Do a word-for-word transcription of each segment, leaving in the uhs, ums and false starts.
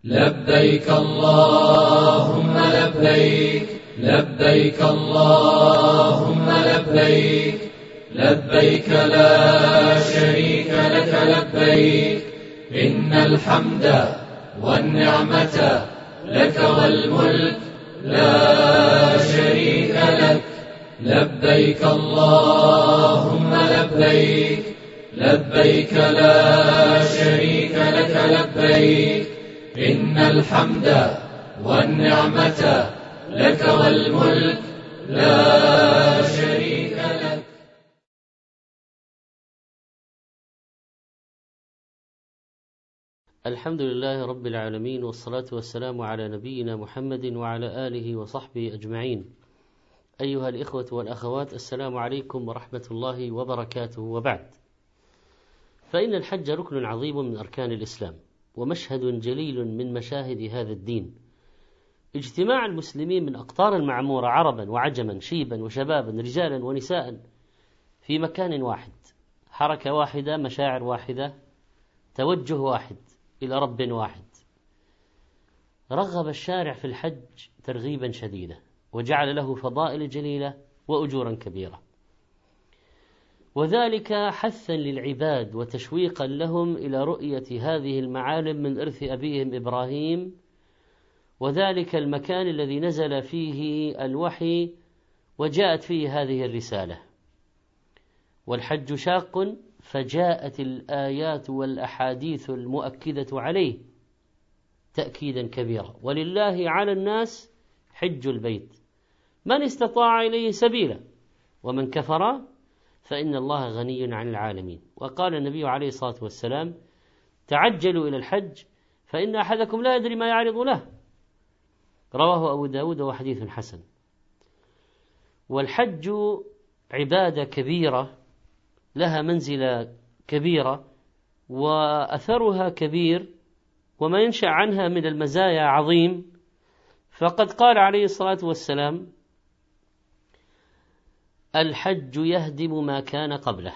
لبيك اللهم لبيك لبيك اللهم لبيك لبيك لا شريك لك لبيك إن الحمد والنعمة لك والملك لا شريك لك لبيك اللهم لبيك لبيك لا شريك لك لبيك إن الحمد والنعمة لك والملك لا شريك لك. الحمد لله رب العالمين، والصلاة والسلام على نبينا محمد وعلى آله وصحبه أجمعين. أيها الإخوة والأخوات، السلام عليكم ورحمة الله وبركاته. وبعد، فإن الحج ركن عظيم من أركان الإسلام، ومشهد جليل من مشاهد هذا الدين. اجتماع المسلمين من أقطار المعمورة، عربا وعجما، شيبا وشبابا، رجالا ونساء، في مكان واحد، حركة واحدة، مشاعر واحدة، توجه واحد إلى رب واحد. رغب الشارع في الحج ترغيبا شديدا، وجعل له فضائل جليلة وأجورا كبيرة، وذلك حثا للعباد وتشويقا لهم إلى رؤية هذه المعالم من إرث أبيهم إبراهيم، وذلك المكان الذي نزل فيه الوحي وجاءت فيه هذه الرسالة. والحج شاق، فجاءت الآيات والأحاديث المؤكدة عليه تأكيدا كبيرا. ولله على الناس حج البيت من استطاع إليه سبيلا، ومن كفر فإن الله غني عن العالمين. وقال النبي عليه الصلاة والسلام: تعجلوا إلى الحج فإن أحدكم لا يدري ما يعرض له. رواه أبو داود وحديث حسن. والحج عبادة كبيرة لها منزلة كبيرة، وأثرها كبير، وما ينشأ عنها من المزايا عظيم. فقد قال عليه الصلاة والسلام: الحج يهدم ما كان قبله،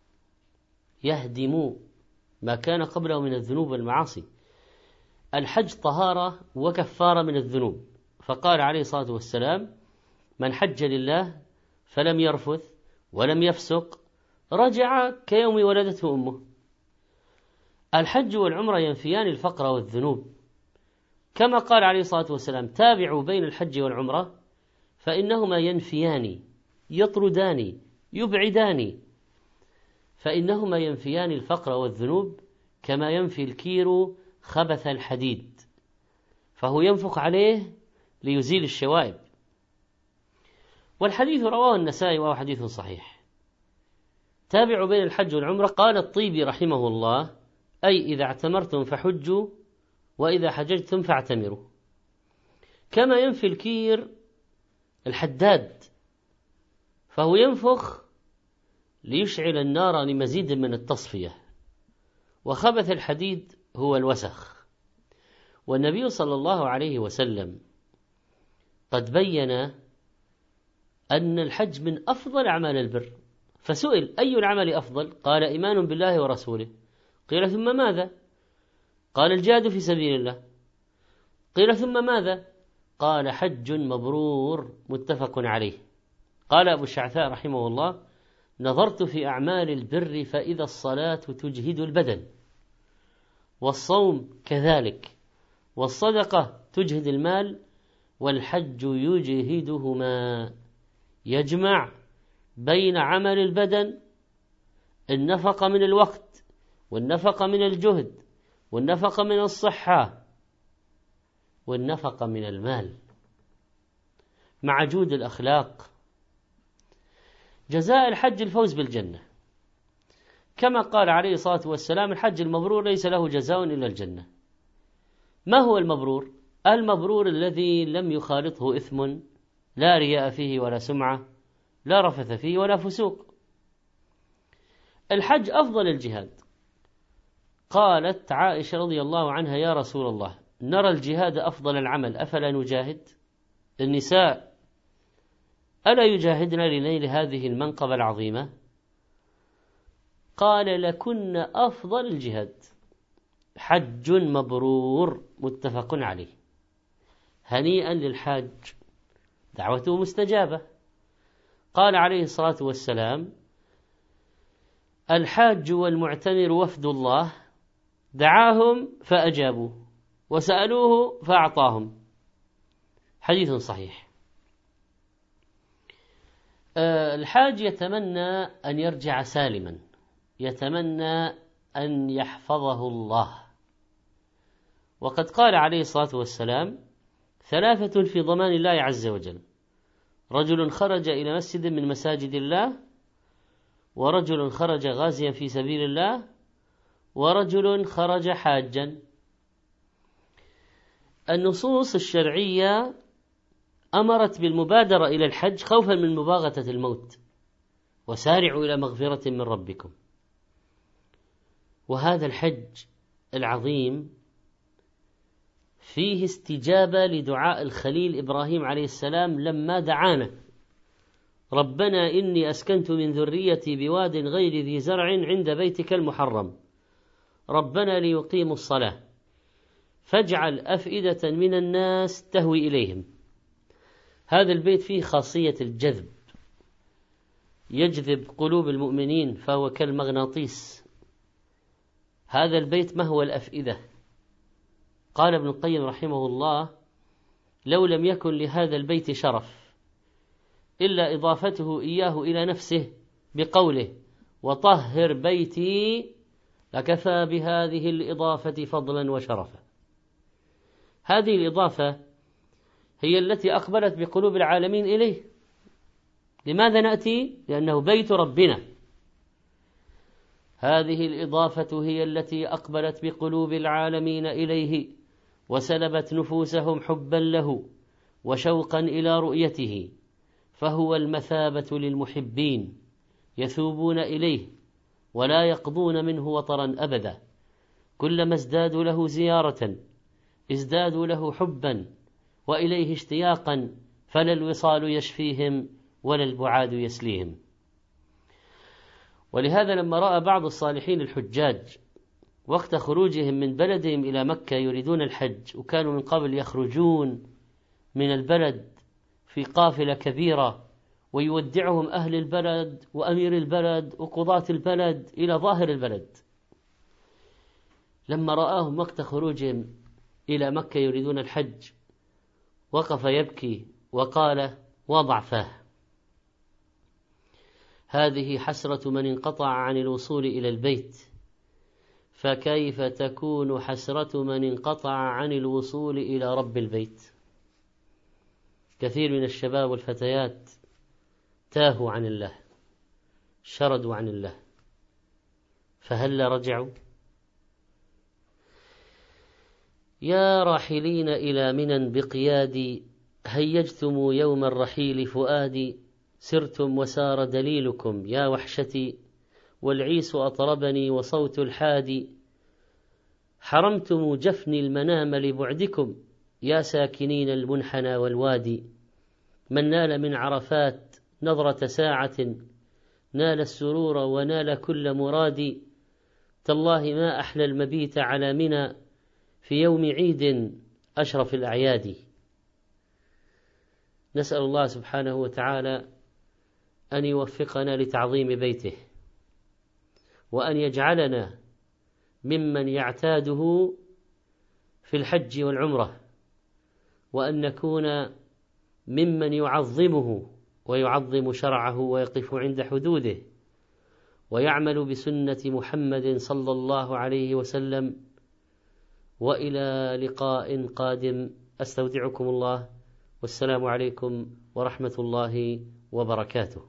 يهدم ما كان قبله من الذنوب والمعاصي. الحج طهارة وكفارة من الذنوب. فقال عليه الصلاة والسلام: من حج لله فلم يرفث ولم يفسق رجع كيوم ولدته أمه. الحج والعمرة ينفيان الفقر والذنوب، كما قال عليه الصلاة والسلام: تابعوا بين الحج والعمرة فإنهما ينفيان، يطردان، يبعدان. فإنهما ينفيان الفقر والذنوب كما ينفي الكير خبث الحديد، فهو ينفخ عليه ليزيل الشوائب. والحديث رواه النسائي وهو حديث صحيح. تابعوا بين الحج والعمرة. قال الطيبي رحمه الله: أي إذا اعتمرتم فحجوا، وإذا حججتم فاعتمروا. كما ينفي الكير الحداد، فهو ينفخ ليشعل النار لمزيد من التصفية، وخبث الحديد هو الوسخ. والنبي صلى الله عليه وسلم قد بين أن الحج من أفضل أعمال البر، فسئل: أي العمل أفضل؟ قال: إيمان بالله ورسوله. قيل: ثم ماذا؟ قال: الجهاد في سبيل الله. قيل: ثم ماذا؟ قال: حج مبرور متفق عليه. قال أبو الشعثاء رحمه الله: نظرت في أعمال البر فإذا الصلاة تجهد البدن، والصوم كذلك، والصدقة تجهد المال، والحج يجهدهما، يجمع بين عمل البدن، النفقة من الوقت، والنفقة من الجهد، والنفقة من الصحة، والنفقة من المال، مع جود الأخلاق. جزاء الحج الفوز بالجنة، كما قال عليه الصلاة والسلام: الحج المبرور ليس له جزاء إلا الجنة. ما هو المبرور؟ المبرور الذي لم يخالطه إثم، لا رياء فيه ولا سمعة، لا رفث فيه ولا فسوق. الحج أفضل الجهاد. قالت عائشة رضي الله عنها: يا رسول الله، نرى الجهاد أفضل العمل، أفلا نجاهد؟ النساء ألا يجاهدن لنيل هذه المنقبة العظيمة؟ قال: لكن أفضل الجهاد. حج مبرور متفق عليه. هنيئا للحاج، دعوته مستجابة. قال عليه الصلاة والسلام: الحاج والمعتمر وفد الله، دعاهم فأجابوا وسألوه فأعطاهم. حديث صحيح. الحاج يتمنى أن يرجع سالما، يتمنى أن يحفظه الله. وقد قال عليه الصلاة والسلام: ثلاثة في ضمان الله عز وجل: رجل خرج إلى مسجد من مساجد الله، ورجل خرج غازيا في سبيل الله، ورجل خرج حاجا. النصوص الشرعية أمرت بالمبادرة إلى الحج خوفا من مباغتة الموت، وسارعوا إلى مغفرة من ربكم. وهذا الحج العظيم فيه استجابة لدعاء الخليل إبراهيم عليه السلام لما دعانا: ربنا إني أسكنت من ذريتي بواد غير ذي زرع عند بيتك المحرم ربنا ليقيموا الصلاة فاجعل أفئدة من الناس تهوي إليهم. هذا البيت فيه خاصية الجذب، يجذب قلوب المؤمنين فهو كالمغناطيس. هذا البيت ما هو الأفئدة؟ قال ابن القيم رحمه الله: لو لم يكن لهذا البيت شرف إلا إضافته إياه إلى نفسه بقوله وطهر بيتي لكفى بهذه الإضافة فضلا وشرفا. هذه الإضافة هي التي أقبلت بقلوب العالمين إليه. لماذا نأتي؟ لأنه بيت ربنا. هذه الإضافة هي التي أقبلت بقلوب العالمين إليه وسلبت نفوسهم حبا له وشوقا إلى رؤيته، فهو المثابة للمحبين يثوبون إليه ولا يقضون منه وطرا أبدا. كلما ازدادوا له زيارة ازدادوا له حبا وإليه اشتياقا، فلا الوصال يشفيهم ولا البعاد يسليهم. ولهذا لما رأى بعض الصالحين الحجاج وقت خروجهم من بلدهم إلى مكة يريدون الحج، وكانوا من قبل يخرجون من البلد في قافلة كبيرة ويودعهم أهل البلد وأمير البلد وقضاة البلد إلى ظاهر البلد، لما رآهم وقت خروجهم إلى مكة يريدون الحج وقف يبكي وقال وضع فاه: هذه حسرة من انقطع عن الوصول إلى البيت، فكيف تكون حسرة من انقطع عن الوصول إلى رب البيت؟ كثير من الشباب والفتيات تاهوا عن الله، شردوا عن الله، فهل رجعوا؟ يا راحلين إلى منى بقيادي هيجتم يوم الرحيل فؤادي، سرتم وسار دليلكم يا وحشتي، والعيس أطربني وصوت الحادي، حرمتم جفني المنام لبعدكم يا ساكنين المنحنى والوادي، من نال من عرفات نظرة ساعة نال السرور ونال كل مرادي، تالله ما أحلى المبيت على منى في يوم عيد أشرف الأعياد. نسأل الله سبحانه وتعالى أن يوفقنا لتعظيم بيته، وأن يجعلنا ممن يعتاده في الحج والعمرة، وأن نكون ممن يعظمه ويعظم شرعه ويقف عند حدوده ويعمل بسنة محمد صلى الله عليه وسلم. وإلى لقاء قادم، أستودعكم الله، والسلام عليكم ورحمة الله وبركاته.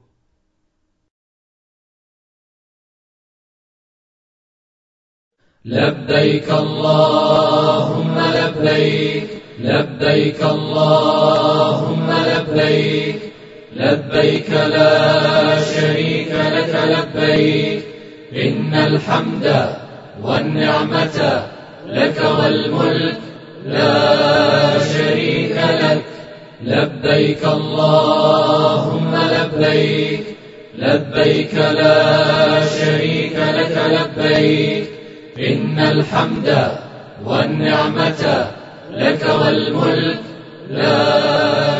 لبيك اللهم لبيك، لبيك اللهم لبيك، لبيك لا شريك لك لبيك، إن الحمد والنعمة لك والملك لا شريك لك. لبيك اللهم لبيك، لبيك لا شريك لك لبيك، إن الحمد والنعمة لك والملك لا